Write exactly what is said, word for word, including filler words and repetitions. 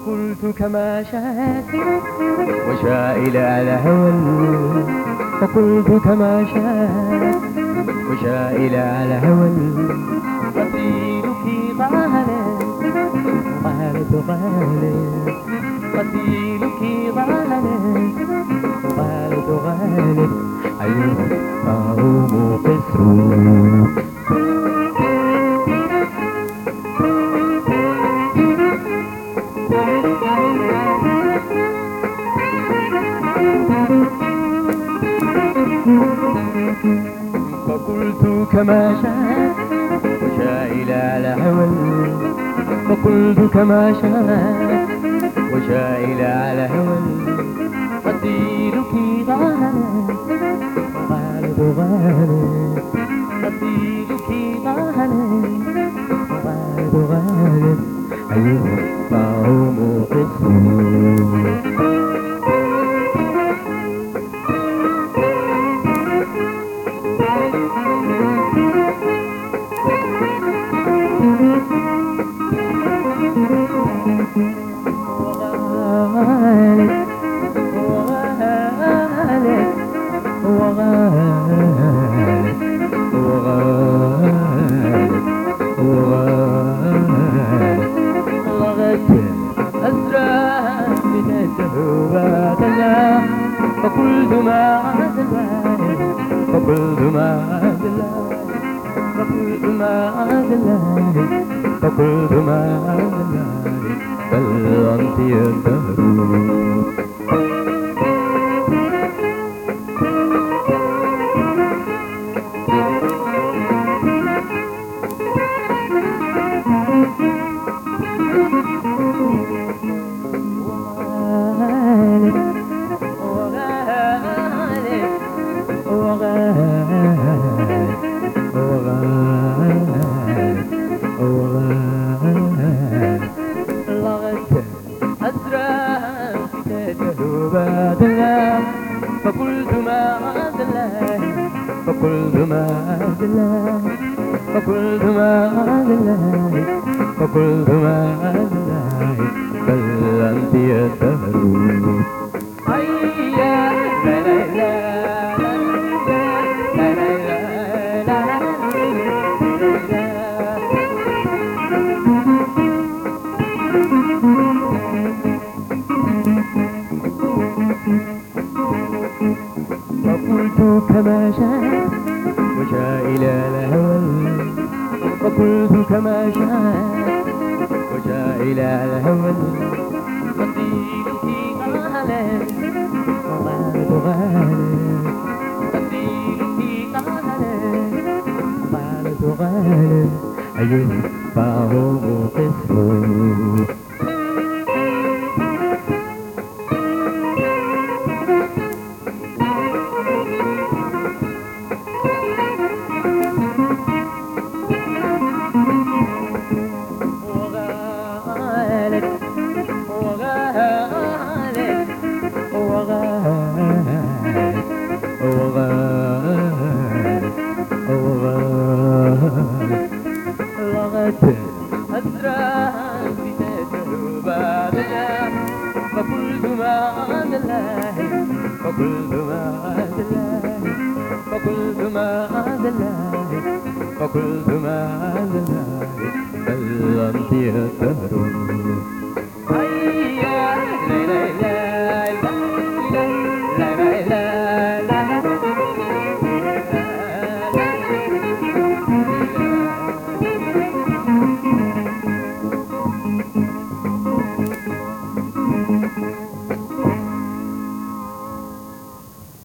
فقلت كما شاءت وشاء إلى الهوى، فقلت كما شاءت وشاء إلى الهوى. قتيلك غالب غالب غالب، قتيلك غالب غالب غالب، أيها القوم قسروا. فقلت كما شاء وشاء إلى الهوى، فقلت كما شاء وشاء إلى الهوى. قتيلك غالب غالب غالب، قتيلك غالب غالب غالب، أيها القوم قسروا. فقلت ما عاد الله، فقلت ما عاد الله، فقلت ما عاد الله، فقلت ما عاد الله، بل أنت الدهر. فقلت ما عاد الله، فقلت ما عاد الله، فقلت ما عاد الله، فقلت ما عاد الله، بل أنت الدهر. هيا لا لا لا لا لا لا فقلت كما شاء وشاء إلى الهوى، فقلت كما شاء وشاء إلى الهوى. قتيلك غالب غالب غالب، قتيلك غالب غالب غالب، أيها القوم قسروا. فقلت ما عاد الله، فقلت ما عاد الله، فقلت ما عاد الله، فقلت ما عاد الله، بل أنت الدهر.